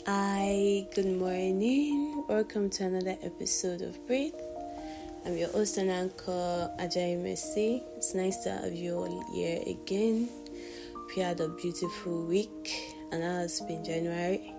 Hi, good morning. Welcome to another episode of Breathe. I'm your host and anchor, Ajayi Messi. It's nice to have you all here again. We had a beautiful week, and now it's been January.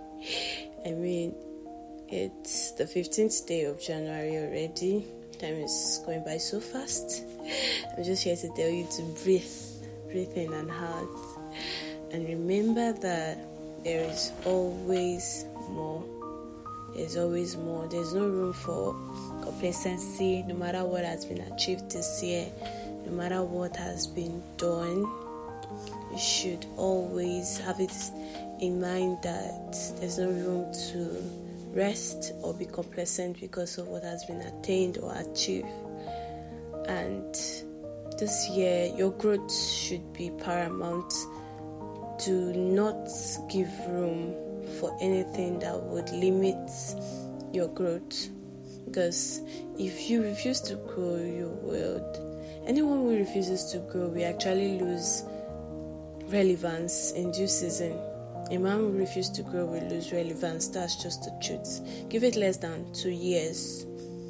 It's the 15th day of January already. Time is going by so fast. I'm just here to tell you to breathe in and out. And remember that there is always more. There's always more. There's no room for complacency. No matter what has been achieved this year, no matter what has been done, you should always have it in mind that there's no room to rest or be complacent because of what has been attained or achieved. And this year, your growth should be paramount. Do not give room for anything that would limit your growth, because if you refuse to grow, you will. Anyone who refuses to grow will actually lose relevance in due season. A man who refuses to grow will lose relevance. That's just the truth. Give it less than 2 years.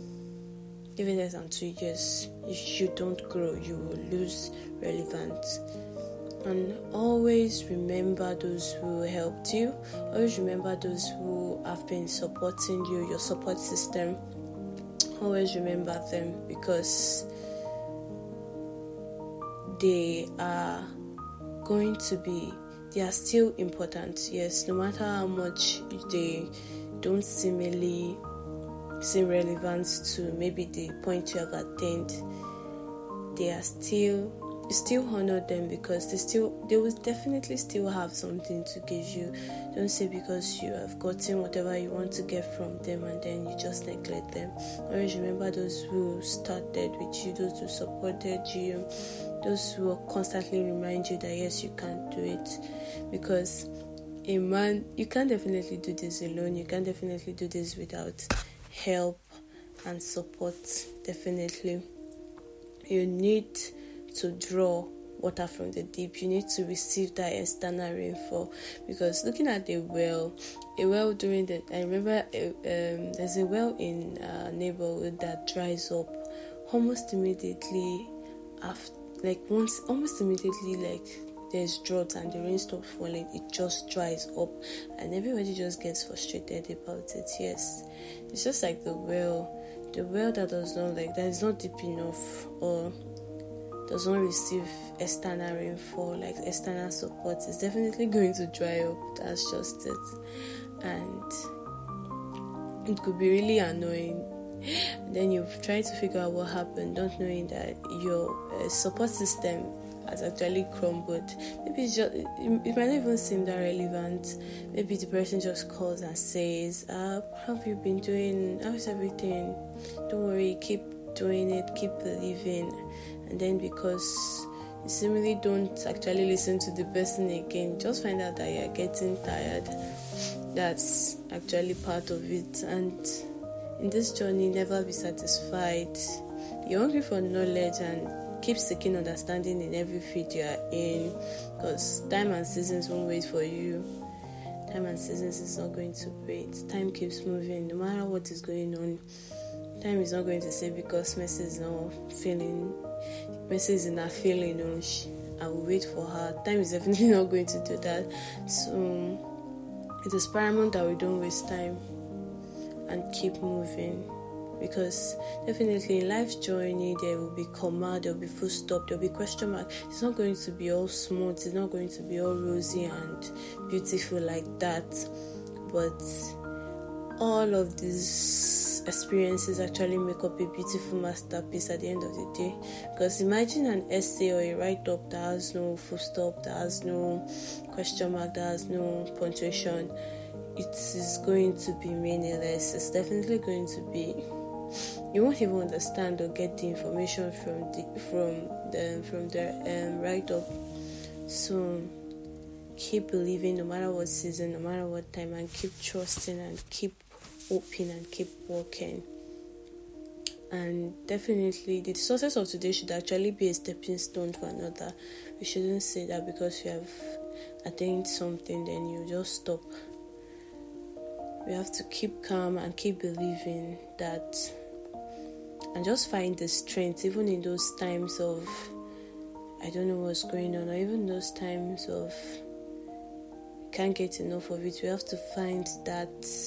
If you don't grow, you will lose relevance. And always remember those who helped you. Always remember those who have been supporting you, your support system. Always remember them, because they are still important. Yes, no matter how much they don't seem relevant to maybe the point you have attained, you still honor them, because they will definitely still have something to give you. Don't say because you have gotten whatever you want to get from them and then you just neglect them. Always remember those who started with you, those who supported you, those who will constantly remind you that yes, you can do it. Because a man, you can't definitely do this alone. You can't definitely do this without help and support. Definitely, you need to draw water from the deep. You need to receive that external rainfall, because looking at a well during the, I remember there's a well in our neighborhood that dries up almost immediately after, there's drought and the rain stops falling, it just dries up and everybody just gets frustrated about it. Yes, it's just like the well that is not deep enough or does not receive external rainfall, like external support, is definitely going to dry up. That's just it. And it could be really annoying. And then you try to figure out what happened, not knowing that your support system has actually crumbled. Maybe it might not even seem that relevant. Maybe the person just calls and says, how have you been doing? How's everything? Don't worry, keep doing it, keep believing. And then because you seemingly don't actually listen to the person again, just find out that you're getting tired. That's actually part of it. And in this journey, never be satisfied. You're hungry for knowledge and keep seeking understanding in every field you are in, because time and seasons won't wait for you. Time and seasons is not going to wait. Time keeps moving no matter what is going on. Time is not going to say because Messi is not feeling, I will wait for her. Time is definitely not going to do that. So it is paramount that we don't waste time and keep moving, because definitely in life's journey there will be comma, there will be full stop, there will be question mark. It's not going to be all smooth, it's not going to be all rosy and beautiful like that. But all of these experiences actually make up a beautiful masterpiece at the end of the day. Because imagine an essay or a write-up that has no full stop, that has no question mark, that has no punctuation. It is going to be meaningless. It's definitely going to be, you won't even understand or get the information from the write-up. So keep believing no matter what season, no matter what time, and keep trusting and keep hoping and keep working. And definitely the success of today should actually be a stepping stone for another. We shouldn't say that because you have attained something then you just stop. We have to keep calm and keep believing that, and just find the strength even in those times of I don't know what's going on, or even those times of can't get enough of it. We have to find that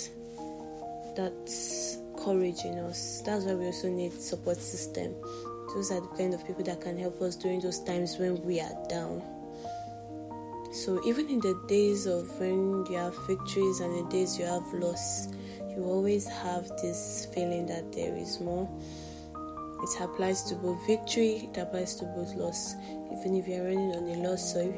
courage in us. That's why we also need support system. Those are the kind of people that can help us during those times when we are down. So even in the days of when you have victories and the days you have loss, you always have this feeling that there is more. It applies to both victory, it applies to both loss. Even if you are running on a loss, or if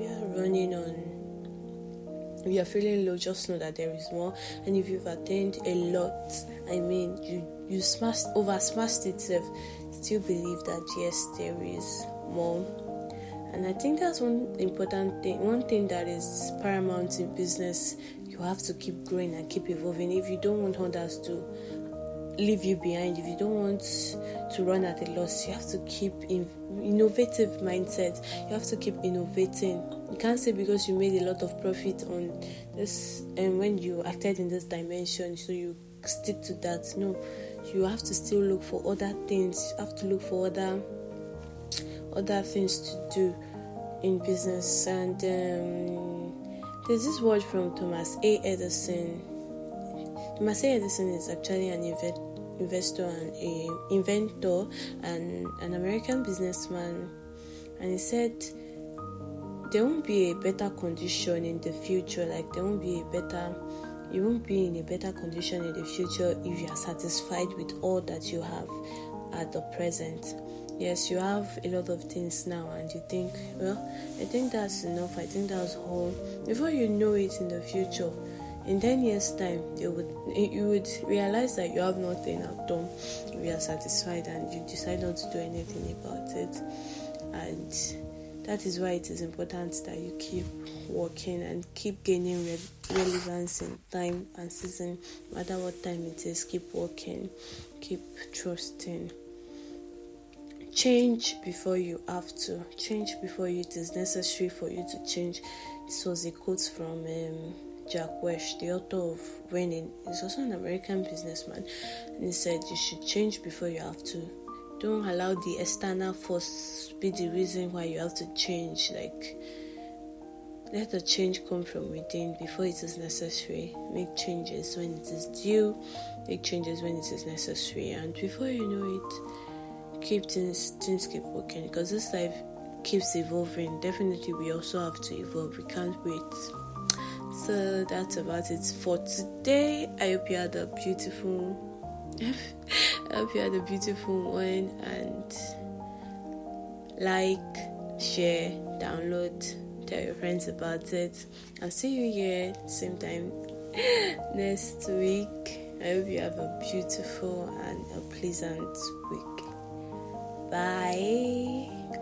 you are feeling low, just know that there is more. And if you've attained a lot, you smashed it, still believe that yes, there is more. And I think that's one important thing, one thing that is paramount in business. You have to keep growing and keep evolving. If you don't want others to leave you behind, if you don't want to run at a loss, you have to keep innovative mindset. You have to keep innovating. You can't say because you made a lot of profit on this and when you acted in this dimension, so you stick to that. No, you have to still look for other things. You have to look for other things to do in business. And there's this word from Thomas A. Edison. Thomas A. Edison is actually an investor and an inventor and an American businessman, and he said there won't be a better condition in the future. Like you won't be in a better condition in the future if you are satisfied with all that you have at the present. Yes, you have a lot of things now and you think, well, I think that's enough, I think that's all. Before you know it, in the future, in 10 years time, you would realize that you have nothing at all. You are satisfied and you decide not to do anything about it. And that is why it is important that you keep working and keep gaining relevance in time and season. No matter what time it is, keep working, keep trusting. Change before you have to. Change before it is necessary for you to change. This was a quote from Jack Welch, the author of Winning. He's also an American businessman, and he said you should change before you have to. Don't allow the external force be the reason why you have to change. Like, let the change come from within before it is necessary. Make changes when it is due. Make changes when it is necessary, and before you know it, keep things keep working, because this life keeps evolving. Definitely, we also have to evolve. We can't wait. So that's about it for today. I hope you had a beautiful one, and like, share, download, tell your friends about it. I'll see you here same time next week. I hope you have a beautiful and a pleasant week. Bye.